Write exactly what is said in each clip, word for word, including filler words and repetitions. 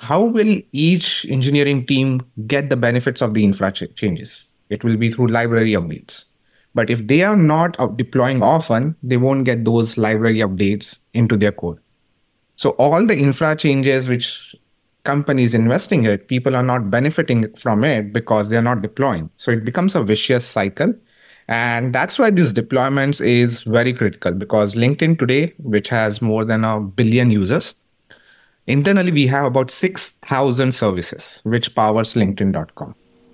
how will each engineering team get the benefits of the infra ch- changes? It will be through library updates. But if they are not uh, deploying often, they won't get those library updates into their code. So all the infra changes which companies investing in, people are not benefiting from it because they're not deploying. So it becomes a vicious cycle. And that's why these deployments is very critical, because LinkedIn today, which has more than a billion users, internally we have about six thousand services which powers linkedin dot com.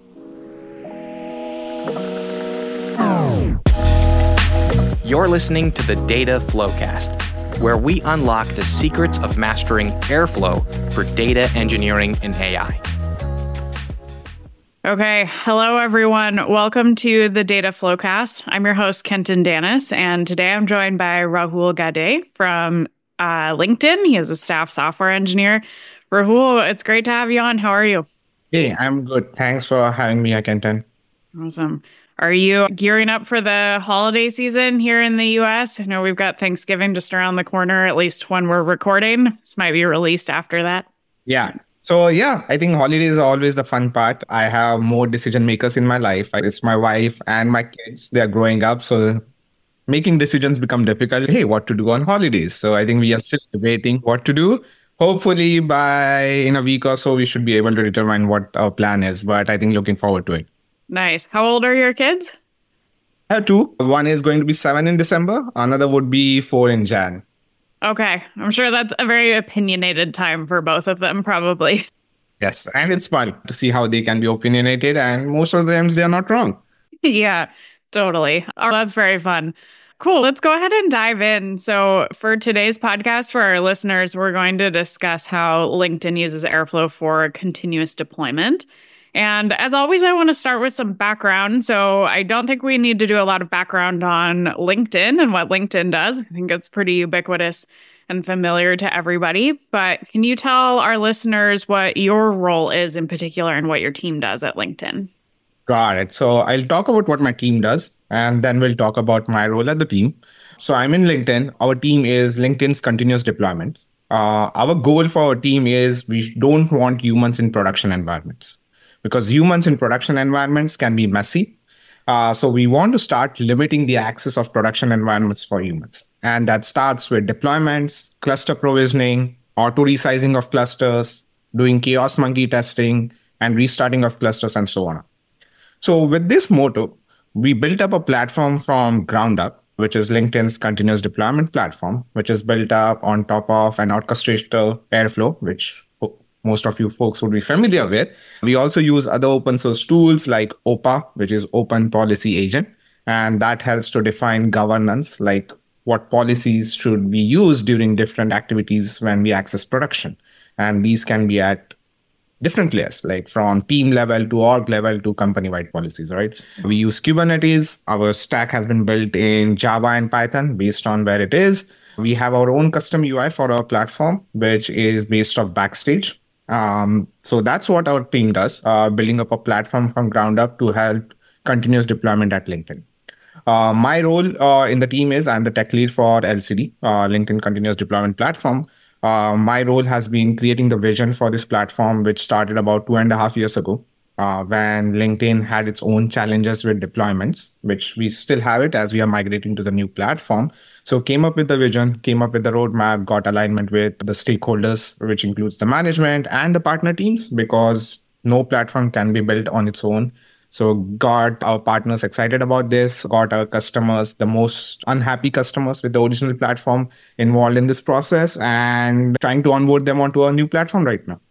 You're listening to the Data Flowcast, where we unlock the secrets of mastering Airflow for data engineering and A I. Okay. Hello, everyone. Welcome to the Data Flowcast. I'm your host, Kenton Danis, and today I'm joined by Rahul Gade from uh, LinkedIn. He is a staff software engineer. Rahul, it's great to have you on. How are you? Hey, I'm good. Thanks for having me, Kenton. Awesome. Are you gearing up for the holiday season here in the U S? I know we've got Thanksgiving just around the corner, at least when we're recording. This might be released after that. Yeah. So yeah, I think holidays are always the fun part. I have more decision makers in my life. It's my wife and my kids. They're growing up. So making decisions become difficult. Hey, what to do on holidays? So I think we are still debating what to do. Hopefully by in a week or so, we should be able to determine what our plan is. But I think looking forward to it. Nice. How old are your kids? I have two. One is going to be seven in December. Another would be four in Jan. Okay. I'm sure that's a very opinionated time for both of them, probably. Yes. And it's fun to see how they can be opinionated. And most of the times they're not wrong. Yeah, totally. Oh, that's very fun. Cool. Let's go ahead and dive in. So for today's podcast, for our listeners, we're going to discuss how LinkedIn uses Airflow for continuous deployment. And as always, I want to start with some background. So I don't think we need to do a lot of background on LinkedIn and what LinkedIn does. I think it's pretty ubiquitous and familiar to everybody. But can you tell our listeners what your role is in particular and what your team does at LinkedIn? Got it. So I'll talk about what my team does, and then we'll talk about my role at the team. So I'm in LinkedIn. Our team is LinkedIn's continuous deployment. Uh, our goal for our team is we don't want humans in production environments, because humans in production environments can be messy. Uh, so we want to start limiting the access of production environments for humans. And that starts with deployments, cluster provisioning, auto resizing of clusters, doing chaos monkey testing, and restarting of clusters, and so on. So with this motto, we built up a platform from ground up, which is LinkedIn's continuous deployment platform, which is built up on top of an orchestrator Airflow, which most of you folks would be familiar with. We also use other open source tools like O P A, which is Open Policy Agent, and that helps to define governance, like what policies should be used during different activities when we access production. And these can be at different layers, like from team level to org level to company-wide policies, right? We use Kubernetes. Our stack has been built in Java and Python based on where it is. We have our own custom U I for our platform, which is based off Backstage. Um, so that's what our team does, uh, building up a platform from ground up to help continuous deployment at LinkedIn. Uh, my role uh, in the team is I'm the tech lead for L C D, uh, LinkedIn Continuous Deployment Platform. Uh, my role has been creating the vision for this platform, which started about two and a half years ago uh, when LinkedIn had its own challenges with deployments, which we still have it as we are migrating to the new platform. So came up with the vision, came up with the roadmap, got alignment with the stakeholders, which includes the management and the partner teams, because no platform can be built on its own. So got our partners excited about this, got our customers, the most unhappy customers with the original platform, involved in this process and trying to onboard them onto our new platform right now.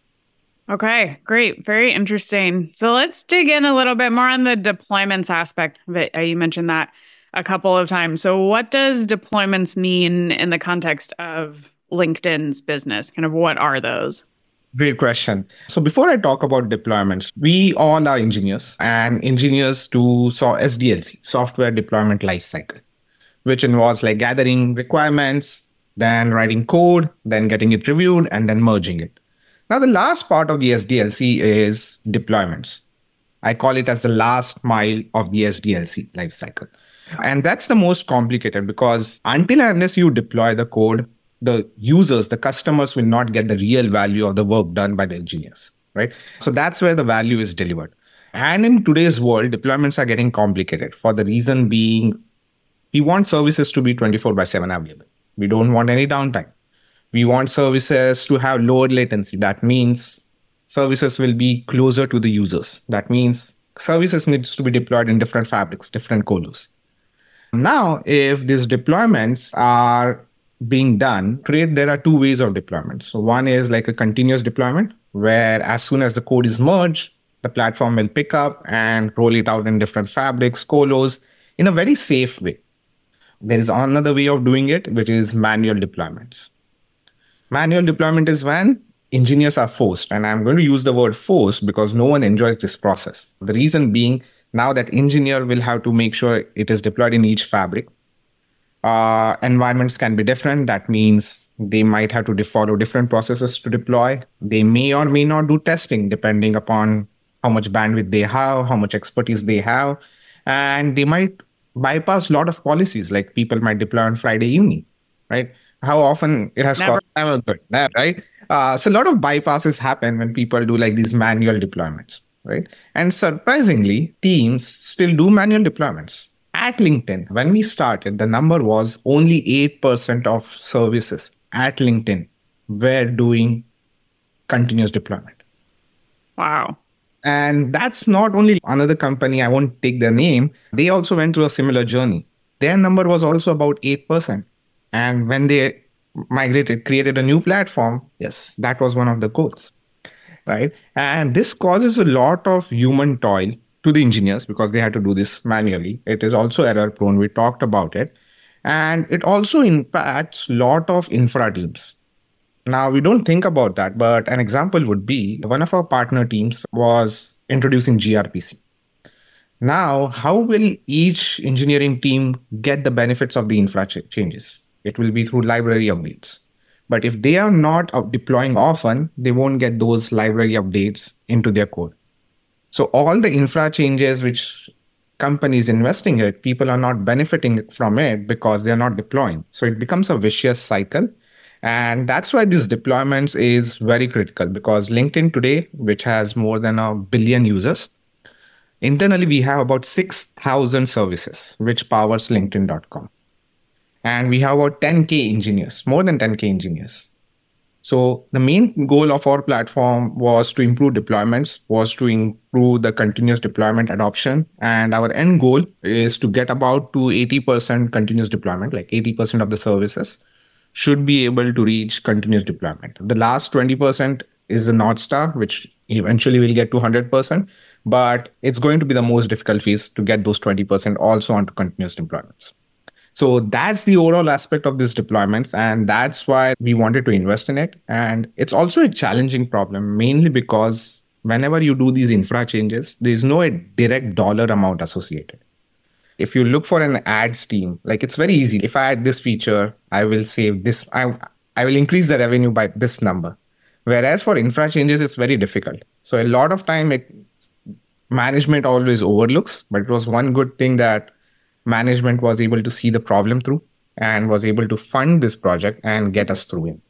Okay, great. Very interesting. So let's dig in a little bit more on the deployments aspect of it. You mentioned that a couple of times. So what does deployments mean in the context of LinkedIn's business? Kind of what are those? Great question. So before I talk about deployments, we all are engineers, and engineers do so S D L C, Software Deployment Lifecycle, which involves like gathering requirements, then writing code, then getting it reviewed, and then merging it. Now, the last part of the S D L C is deployments. I call it as the last mile of the S D L C lifecycle. And that's the most complicated, because until and unless you deploy the code, the users, the customers will not get the real value of the work done by the engineers, right? So that's where the value is delivered. And in today's world, deployments are getting complicated for the reason being, we want services to be twenty-four by seven available. We don't want any downtime. We want services to have lower latency. That means services will be closer to the users. That means services needs to be deployed in different fabrics, different colos. Now, if these deployments are being done, today there are two ways of deployment. So one is like a continuous deployment, where as soon as the code is merged, the platform will pick up and roll it out in different fabrics, colos, in a very safe way. There is another way of doing it, which is manual deployments. Manual deployment is when engineers are forced, and I'm going to use the word forced because no one enjoys this process. The reason being, now that engineer will have to make sure it is deployed in each fabric. Uh, environments can be different. That means they might have to follow different processes to deploy. They may or may not do testing depending upon how much bandwidth they have, how much expertise they have. And they might bypass a lot of policies, like people might deploy on Friday evening, right? How often it has Never. cost never good, right? Uh, so a lot of bypasses happen when people do like these manual deployments, right? And surprisingly, teams still do manual deployments. At LinkedIn, when we started, the number was only eight percent of services at LinkedIn were doing continuous deployment. Wow. And that's not only another company, I won't take their name. They also went through a similar journey. Their number was also about eight percent. And when they migrated, created a new platform, yes, that was one of the goals, right? And this causes a lot of human toil to the engineers because they had to do this manually. It is also error prone. We talked about it. And it also impacts a lot of infra teams. Now, we don't think about that, but an example would be one of our partner teams was introducing gRPC. Now, how will each engineering team get the benefits of the infra ch- changes? It will be through library updates. But if they are not deploying often, they won't get those library updates into their code. So all the infra changes which companies investing in, people are not benefiting from it because they're not deploying. So it becomes a vicious cycle. And that's why these deployments is very critical, because LinkedIn today, which has more than a billion users, internally we have about six thousand services which powers LinkedIn dot com. And we have about ten K engineers, more than ten K engineers. So the main goal of our platform was to improve deployments, was to improve the continuous deployment adoption. And our end goal is to get about to eighty percent continuous deployment, like eighty percent of the services should be able to reach continuous deployment. The last twenty percent is the North Star, which eventually will get to one hundred percent. But it's going to be the most difficult phase to get those twenty percent also onto continuous deployments. So that's the overall aspect of these deployments. And that's why we wanted to invest in it. And it's also a challenging problem, mainly because whenever you do these infra changes, there's no direct dollar amount associated. If you look for an ads team, like it's very easy. If I add this feature, I will save this. I, I will increase the revenue by this number. Whereas for infra changes, it's very difficult. So a lot of time, it management always overlooks. But it was one good thing that management was able to see the problem through and was able to fund this project and get us through it.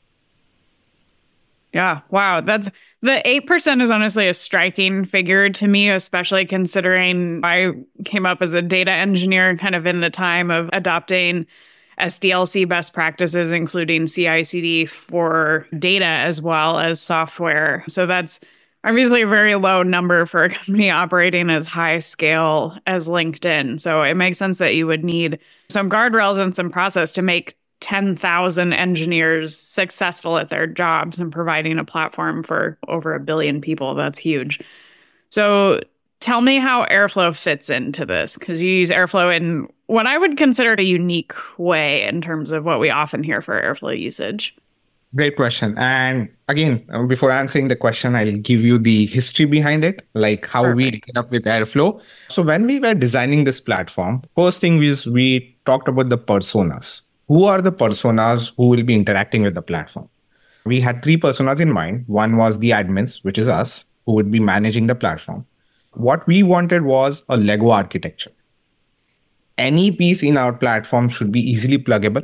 Yeah. Wow. That's the eight percent is honestly a striking figure to me, especially considering I came up as a data engineer kind of in the time of adopting S D L C best practices, including C I C D for data as well as software. So that's obviously a very low number for a company operating as high scale as LinkedIn. So it makes sense that you would need some guardrails and some process to make ten thousand engineers successful at their jobs and providing a platform for over a billion people. That's huge. So tell me how Airflow fits into this, because you use Airflow in what I would consider a unique way in terms of what we often hear for Airflow usage. Great question. And again, before answering the question, I'll give you the history behind it, like how Perfect. we ended up with Airflow. So when we were designing this platform, first thing is we talked about the personas. Who are the personas who will be interacting with the platform? We had three personas in mind. One was the admins, which is us, who would be managing the platform. What we wanted was a Lego architecture. Any piece in our platform should be easily pluggable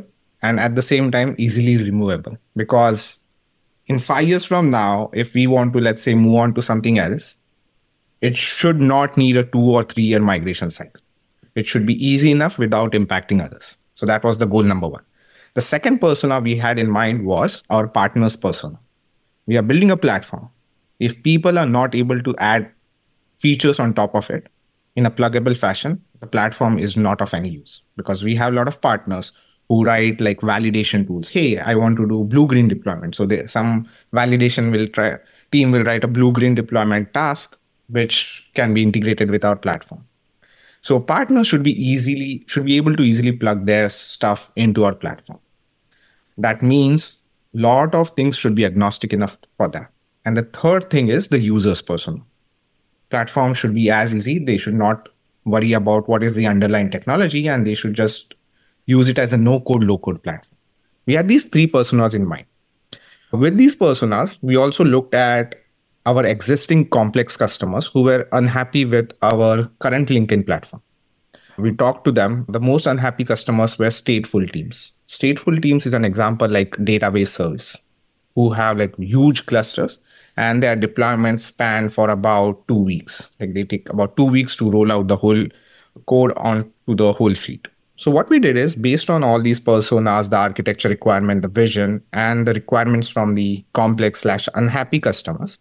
and at the same time easily removable. Because in five years from now, if we want to, let's say, move on to something else, it should not need a two or three year migration cycle. It should be easy enough without impacting others. So that was the goal number one. The second persona we had in mind was our partners persona. We are building a platform. If people are not able to add features on top of it in a pluggable fashion, the platform is not of any use, because we have a lot of partners who write like validation tools. Hey, I want to do blue-green deployment. So there, some validation will try, team will write a blue-green deployment task, which can be integrated with our platform. So partners should be easily, should be able to easily plug their stuff into our platform. That means a lot of things should be agnostic enough for them. And the third thing is the user's persona. Platform should be as easy. They should not worry about what is the underlying technology, and they should just use it as a no-code, low-code platform. We had these three personas in mind. With these personas, we also looked at our existing complex customers who were unhappy with our current LinkedIn platform. We talked to them. The most unhappy customers were stateful teams. Stateful teams is an example like database service, who have like huge clusters and their deployments span for about two weeks. Like they take about two weeks to roll out the whole code onto the whole fleet. So what we did is, based on all these personas, the architecture requirement, the vision, and the requirements from the complex slash unhappy customers,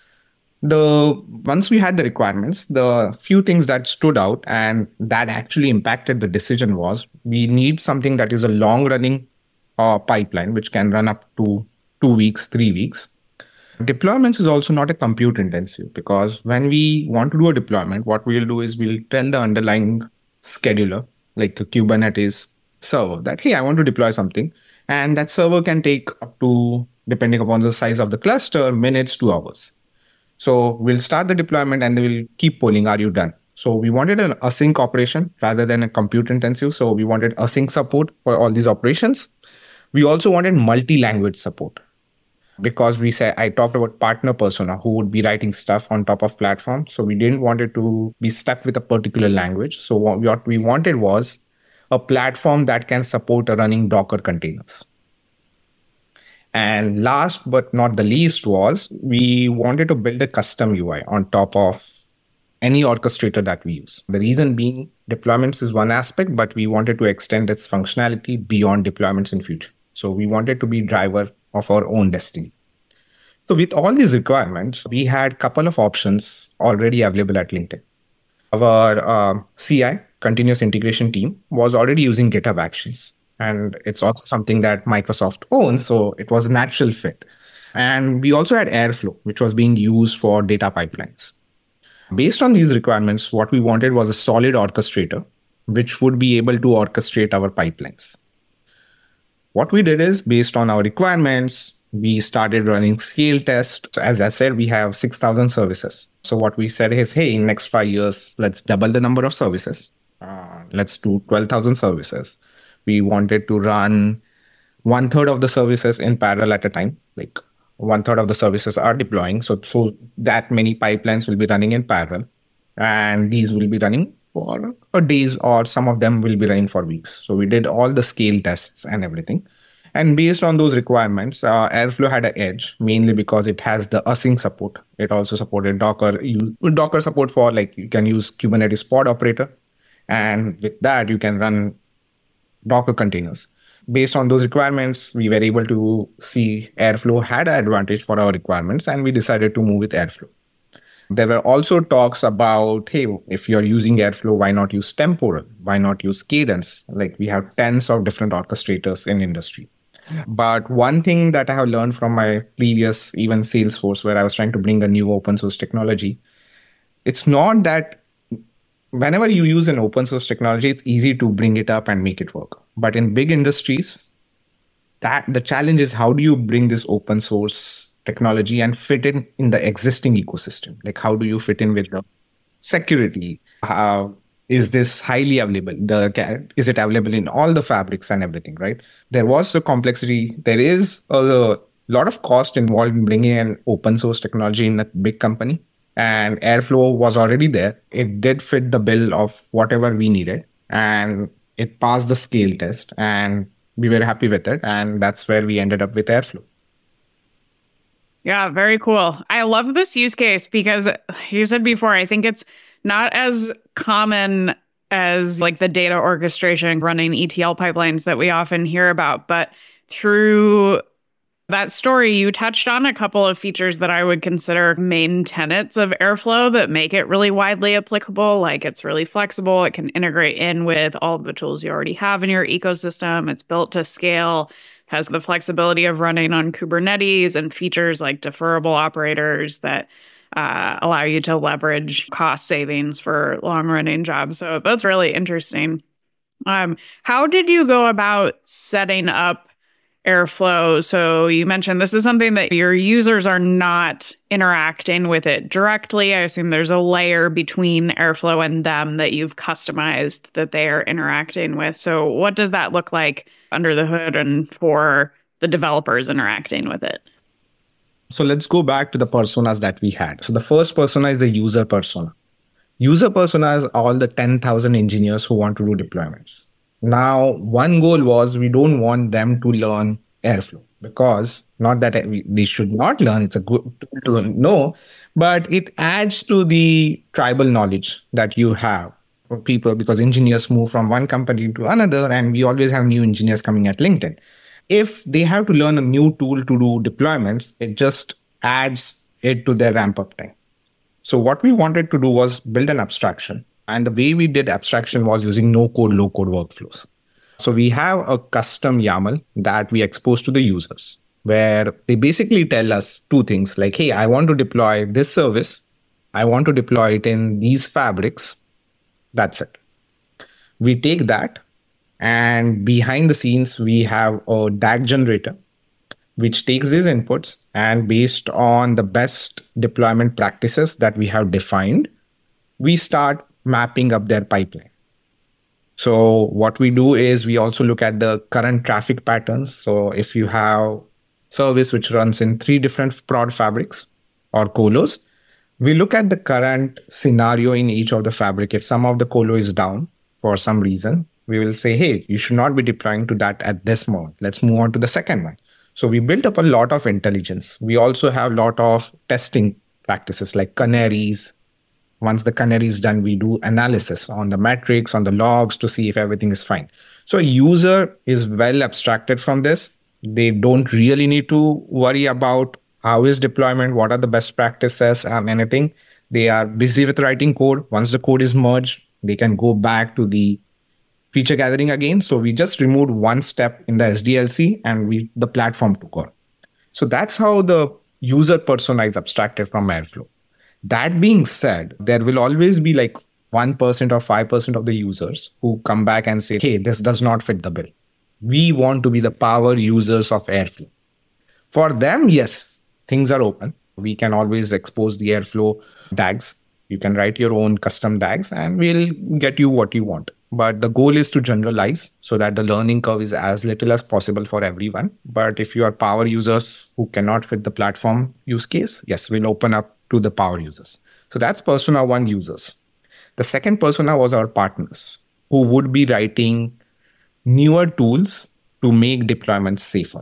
the once we had the requirements, the few things that stood out and that actually impacted the decision was, we need something that is a long running uh, pipeline, which can run up to two weeks, three weeks. Deployments is also not a compute intensive, because when we want to do a deployment, what we'll do is we'll tell the underlying scheduler, like a Kubernetes server, that, hey, I want to deploy something. And that server can take up to, depending upon the size of the cluster, minutes to hours. So we'll start the deployment and we'll keep polling, are you done? So we wanted an async operation rather than a compute intensive. So we wanted async support for all these operations. We also wanted multi-language support, because we said, I talked about partner persona who would be writing stuff on top of platform. So we didn't want it to be stuck with a particular language. So what we wanted was a platform that can support a running Docker containers. And last but not the least was, we wanted to build a custom U I on top of any orchestrator that we use. The reason being, deployments is one aspect, but we wanted to extend its functionality beyond deployments in future. So we wanted to be driver of our own destiny. So with all these requirements, we had a couple of options already available at LinkedIn. Our uh, C I, continuous integration team, was already using GitHub Actions. And it's also something that Microsoft owns, so it was a natural fit. And we also had Airflow, which was being used for data pipelines. Based on these requirements, what we wanted was a solid orchestrator, which would be able to orchestrate our pipelines. What we did is, based on our requirements, we started running scale tests. So as I said, we have six thousand services. So what we said is, hey, in next five years, let's double the number of services. Uh, let's do twelve thousand services. We wanted to run one third of the services in parallel at a time. Like one third of the services are deploying. So, so that many pipelines will be running in parallel. And these will be running for a days, or some of them will be running for weeks. So we did all the scale tests and everything. And based on those requirements, uh, Airflow had an edge, mainly because it has the async support. It also supported Docker, you, Docker support for, like, you can use Kubernetes pod operator. And with that, you can run Docker containers. Based on those requirements, we were able to see Airflow had an advantage for our requirements, and we decided to move with Airflow. There were also talks about, hey, if you're using Airflow, why not use Temporal? Why not use Cadence? Like, we have tens of different orchestrators in industry. But one thing that I have learned from my previous, even Salesforce, where I was trying to bring a new open source technology, it's not that whenever you use an open source technology, it's easy to bring it up and make it work. But in big industries, that the challenge is, how do you bring this open source technology and fit in in the existing ecosystem? Like, how do you fit in with the security? How is this highly available? The, is it available in all the fabrics and everything, right? There was a complexity. There is a lot of cost involved in bringing an open source technology in a big company. And Airflow was already there. It did fit the bill of whatever we needed. And it passed the scale test. And we were happy with it. And that's where we ended up with Airflow. Yeah, very cool. I love this use case because you said before, I think it's not as common as like the data orchestration running E T L pipelines that we often hear about. But through that story, you touched on a couple of features that I would consider main tenets of Airflow that make it really widely applicable. Like it's really flexible. It can integrate in with all of the tools you already have in your ecosystem. It's built to scale, has the flexibility of running on Kubernetes and features like deferrable operators that uh, allow you to leverage cost savings for long running jobs. So that's really interesting. Um, how did you go about setting up Airflow? So you mentioned this is something that your users are not interacting with it directly. I assume there's a layer between Airflow and them that you've customized that they are interacting with. So what does that look like under the hood and for the developers interacting with it? So let's go back to the personas that we had. So the first persona is the user persona. User persona is all the ten thousand engineers who want to do deployments. Now, one goal was we don't want them to learn Airflow because not that they should not learn, it's a good tool to know, but it adds to the tribal knowledge that you have for people because engineers move from one company to another and we always have new engineers coming at LinkedIn. If they have to learn a new tool to do deployments, it just adds it to their ramp up time. So what we wanted to do was build an abstraction. And the way we did abstraction was using no-code, low-code workflows. So we have a custom YAML that we expose to the users, where they basically tell us two things like, hey, I want to deploy this service. I want to deploy it in these fabrics. That's it. We take that. And behind the scenes, we have a D A G generator, which takes these inputs and based on the best deployment practices that we have defined, we start mapping up their pipeline. So what we do is we also look at the current traffic patterns. So if you have service which runs in three different prod fabrics or colos, we look at the current scenario in each of the fabric. If some of the colo is down for some reason, we will say, hey, you should not be deploying to that at this moment. Let's move on to the second one. So we built up a lot of intelligence. We also have a lot of testing practices like canaries. Once the canary is done, we do analysis on the metrics, on the logs to see if everything is fine. So a user is well abstracted from this. They don't really need to worry about how is deployment, what are the best practices, and anything. They are busy with writing code. Once the code is merged, they can go back to the feature gathering again. So we just removed one step in the S D L C and we the platform took over. So that's how the user persona is abstracted from Airflow. That being said, there will always be like one percent or five percent of the users who come back and say, hey, this does not fit the bill. We want to be the power users of Airflow. For them, yes, things are open. We can always expose the Airflow D A Gs. You can write your own custom D A Gs and we'll get you what you want. But the goal is to generalize so that the learning curve is as little as possible for everyone. But if you are power users who cannot fit the platform use case, yes, we'll open up to the power users. So that's persona one users. The second persona was our partners who would be writing newer tools to make deployments safer.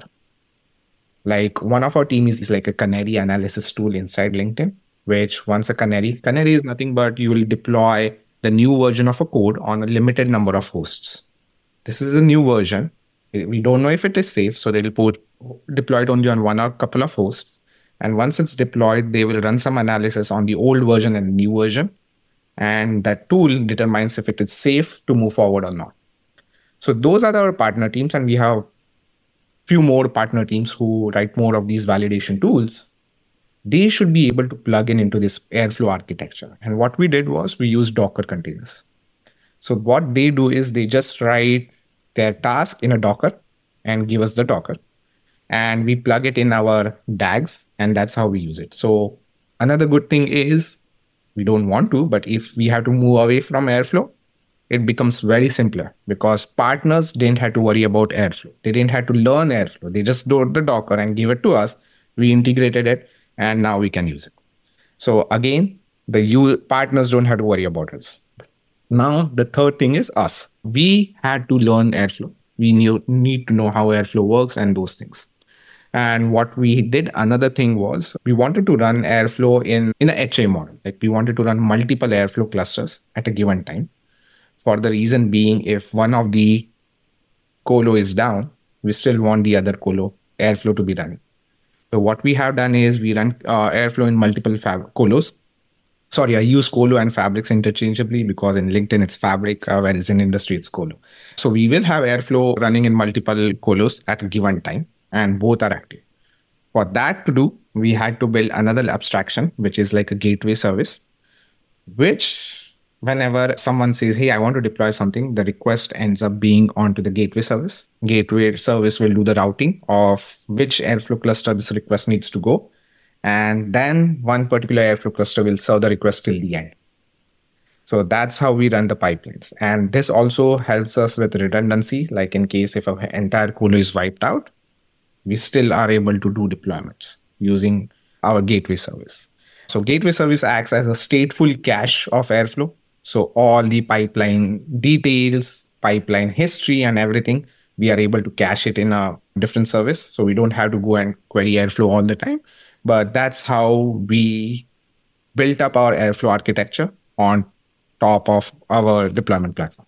Like one of our teams is like a canary analysis tool inside LinkedIn, which once a canary, canary is nothing but you will deploy the new version of a code on a limited number of hosts. This is the new version. We don't know if it is safe, so they'll put, deploy it only on one or couple of hosts. And once it's deployed, they will run some analysis on the old version and the new version. And that tool determines if it is safe to move forward or not. So those are our partner teams. And we have few more partner teams who write more of these validation tools. They should be able to plug in into this Airflow architecture. And what we did was we used Docker containers. So what they do is they just write their task in a Docker and give us the Docker. And we plug it in our D A Gs, and that's how we use it. So another good thing is we don't want to, but if we have to move away from Airflow, it becomes very simpler because partners didn't have to worry about Airflow. They didn't have to learn Airflow. They just load the Docker and give it to us. We integrated it. And now we can use it. So again, the U- partners don't have to worry about us. Now, the third thing is us. We had to learn Airflow. We need, need to know how Airflow works and those things. And what we did, another thing was we wanted to run Airflow in, in a H A model. Like we wanted to run multiple Airflow clusters at a given time. For the reason being, if one of the colo is down, we still want the other colo Airflow to be running. So what we have done is we run uh, Airflow in multiple fab- colos. Sorry, I use Colo and Fabrics interchangeably because in LinkedIn it's Fabric, uh, whereas in industry it's Colo. So we will have Airflow running in multiple colos at a given time, and both are active. For that to do, we had to build another abstraction, which is like a gateway service, which whenever someone says, hey, I want to deploy something, the request ends up being onto the gateway service. Gateway service will do the routing of which Airflow cluster this request needs to go. And then one particular Airflow cluster will serve the request till the end. So that's how we run the pipelines. And this also helps us with redundancy. Like in case if our entire colo is wiped out, we still are able to do deployments using our gateway service. So gateway service acts as a stateful cache of Airflow. So all the pipeline details, pipeline history and everything, we are able to cache it in a different service. So we don't have to go and query Airflow all the time. But that's how we built up our Airflow architecture on top of our deployment platform.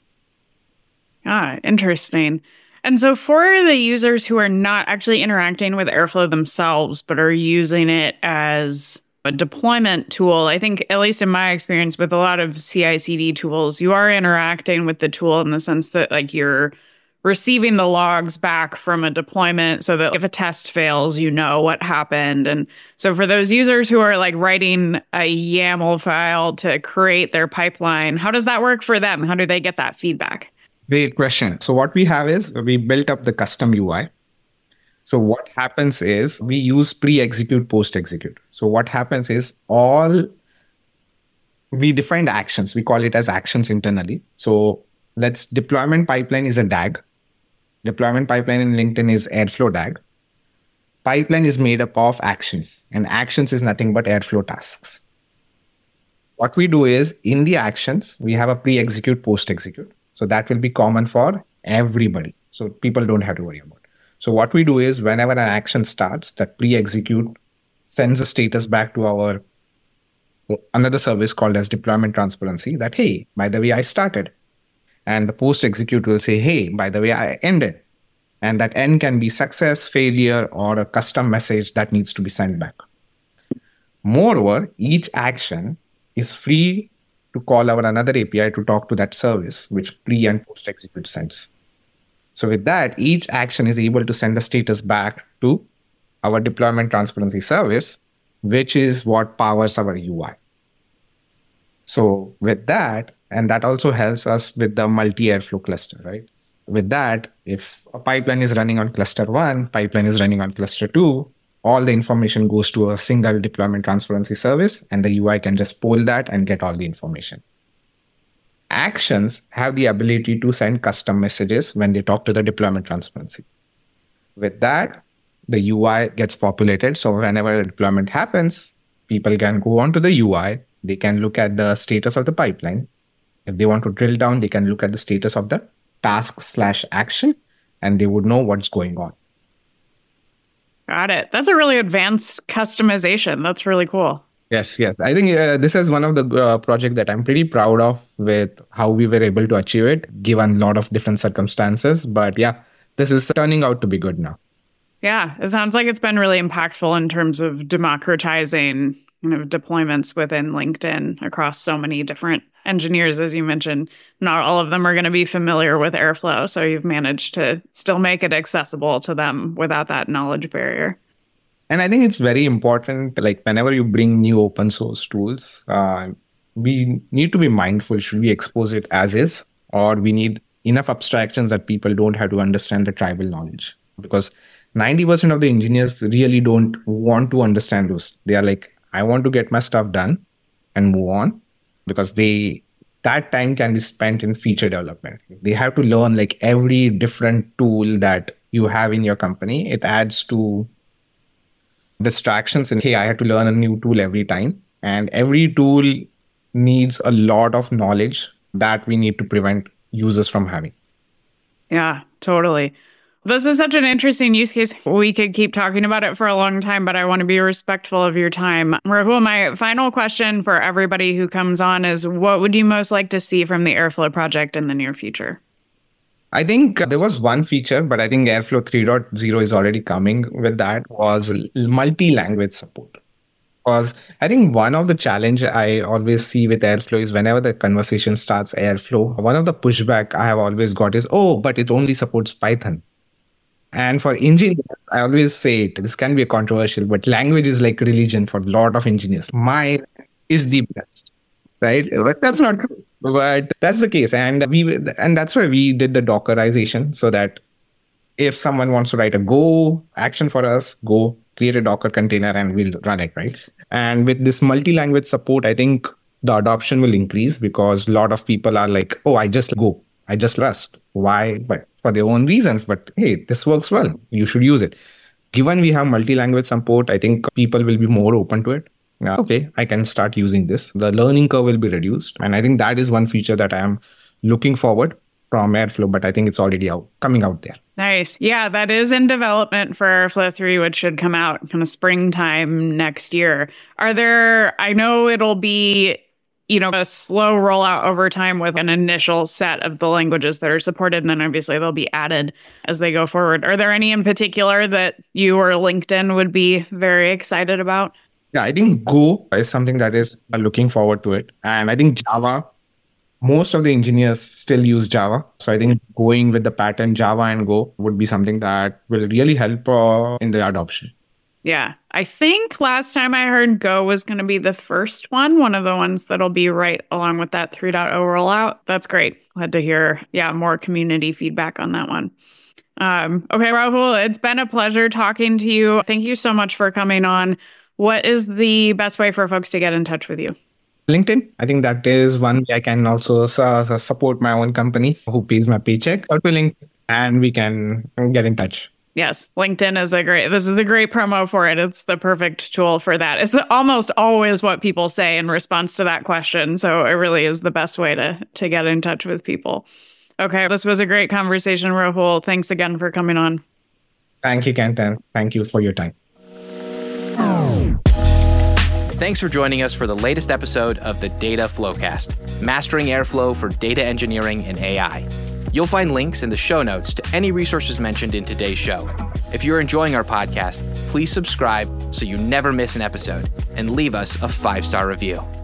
Ah, interesting. And so for the users who are not actually interacting with Airflow themselves, but are using it as a deployment tool, I think, at least in my experience with a lot of C I C D tools, you are interacting with the tool in the sense that like you're receiving the logs back from a deployment so that if a test fails, you know what happened. And so for those users who are like writing a YAML file to create their pipeline, how does that work for them? How do they get that feedback? Great question. So what we have is we built up the custom U I. So what happens is we use pre-execute, post-execute. So what happens is all we defined actions. We call it as actions internally. So let's deployment pipeline is a D A G. Deployment pipeline in LinkedIn is Airflow D A G. Pipeline is made up of actions, and actions is nothing but Airflow tasks. What we do is in the actions, we have a pre-execute, post-execute. So that will be common for everybody. So people don't have to worry about it. So what we do is whenever an action starts, that pre-execute sends a status back to our another service called as deployment transparency that, hey, by the way, I started. And the post-execute will say, hey, by the way, I ended. And that end can be success, failure, or a custom message that needs to be sent back. Moreover, each action is free to call our another A P I to talk to that service, which pre and post-execute sends. So with that, each action is able to send the status back to our deployment transparency service, which is what powers our U I. So with that, and that also helps us with the multi-Airflow cluster, right? With that, if a pipeline is running on cluster one, pipeline is running on cluster two, all the information goes to a single deployment transparency service, and the U I can just poll that and get all the information. Actions have the ability to send custom messages when they talk to the deployment transparency. With that, the U I gets populated. So whenever a deployment happens, people can go onto the U I. They can look at the status of the pipeline. If they want to drill down, they can look at the status of the task slash action, and they would know what's going on. Got it. That's a really advanced customization. That's really cool. Yes, yes. I think uh, this is one of the uh, projects that I'm pretty proud of with how we were able to achieve it, given a lot of different circumstances. But yeah, this is turning out to be good now. Yeah, it sounds like it's been really impactful in terms of democratizing you know, deployments within LinkedIn across so many different engineers, as you mentioned. Not all of them are going to be familiar with Airflow, so you've managed to still make it accessible to them without that knowledge barrier. And I think it's very important, like whenever you bring new open source tools, uh, we need to be mindful. Should we expose it as is, or we need enough abstractions that people don't have to understand the tribal knowledge? Because ninety percent of the engineers really don't want to understand those. They are like, I want to get my stuff done and move on, because they that time can be spent in feature development. They have to learn like every different tool that you have in your company. It adds to distractions, and hey, I have to learn a new tool every time. And every tool needs a lot of knowledge that we need to prevent users from having. Yeah, Totally. This is such an interesting use case. We could keep talking about it for a long time, but I want to be respectful of your time. Rahul, my final question for everybody who comes on is, what would you most like to see from the Airflow project in the near future? I think there was one feature, but I think Airflow three point oh is already coming with that, was multi-language support. Because I think one of the challenge I always see with Airflow is whenever the conversation starts Airflow, one of the pushback I have always got is, oh, but it only supports Python. And for engineers, I always say it, this can be controversial, but language is like religion for a lot of engineers. My is the best, right? But that's not true. But that's the case. And we and that's why we did the Dockerization, so that if someone wants to write a Go action for us, go create a Docker container and we'll run it, right? And with this multi-language support, I think the adoption will increase because a lot of people are like, oh, I just Go, I just Rust. Why? But for their own reasons. But hey, this works well. You should use it. Given we have multi-language support, I think people will be more open to it. Yeah, okay, I can start using this. The learning curve will be reduced. And I think that is one feature that I am looking forward from Airflow, but I think it's already out, coming out there. Nice. Yeah, that is in development for Airflow three, which should come out kind of springtime next year. Are there, I know it'll be, you know, a slow rollout over time with an initial set of the languages that are supported, and then obviously they'll be added as they go forward. Are there any in particular that you or LinkedIn would be very excited about? Yeah, I think Go is something that is looking forward to it. And I think Java, most of the engineers still use Java. So I think going with the pattern Java and Go would be something that will really help uh, in the adoption. Yeah. I think last time I heard Go was going to be the first one, one of the ones that'll be right along with that three point oh rollout. That's great. Glad to hear, yeah, more community feedback on that one. Um, okay, Rahul, it's been a pleasure talking to you. Thank you so much for coming on. What is the best way for folks to get in touch with you? LinkedIn. I think that is one way I can also uh, support my own company who pays my paycheck. Go to LinkedIn and we can get in touch. Yes, LinkedIn is a great, this is the great promo for it. It's the perfect tool for that. It's almost always what people say in response to that question. So it really is the best way to, to get in touch with people. Okay, this was a great conversation, Rahul. Thanks again for coming on. Thank you, Kenton. Thank you for your time. Thanks for joining us for the latest episode of the Data Flowcast, mastering Airflow for data engineering and A I. You'll find links in the show notes to any resources mentioned in today's show. If you're enjoying our podcast, please subscribe so you never miss an episode and leave us a five-star review.